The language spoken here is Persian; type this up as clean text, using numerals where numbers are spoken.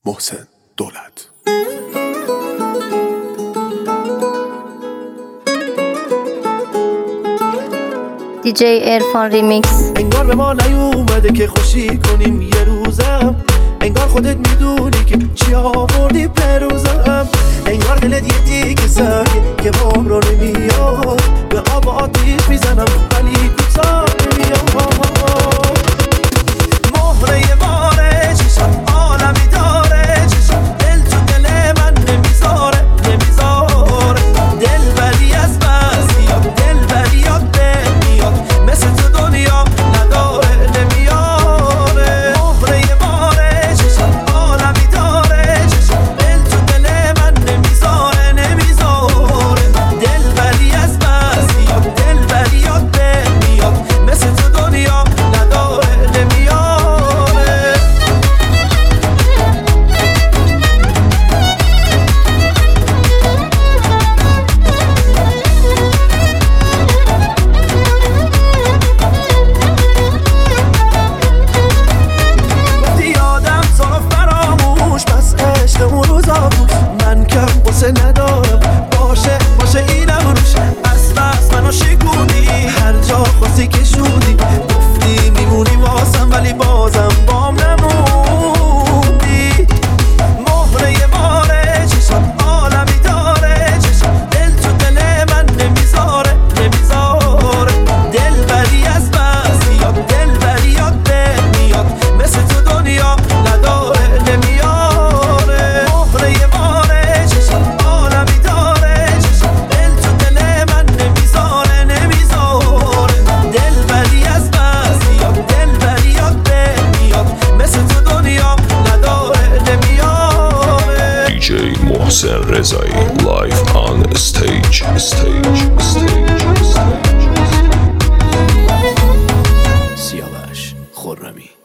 محسن دولت. دیجی عرفان ریمیکس. انگار به ما نیومده که خوشی کنیم یه روزم، انگار خودت میدونی که چی آوردی پروزم، انگار دلت یه دیگه سرگه که بام رو نمیاد، به آب و آتیش میزنم ولی کوتاه نمیاد. مهره باره چشم عالمی داره، چشم دل تو دل من نمیذاره، دل بری از بس میاد، دل بری یاد میاد، مثل تو دنیا نداره نمیاره. مهره باره چشم عالمی داره، چشم دل تو دل من نمیذاره، دل بری از بس میاد، دل بری یاد میاد، مثل تو دنیا نداره نمیاره. من کم قصه ندارم، باشه اینم روش، بس منو شکونی، هر جا خواستی کشوندی، گفتی میمونی واسم ولی بازم بام نموندی. مهره باره چشم عالمی داره، چشم دل تو دل من نمیذاره، دل بری از بس میاد، دل بری یاد میاد، مثل تو دنیا نداره نمیاره. محسن رضایی live on stage. سیاوش خرمی.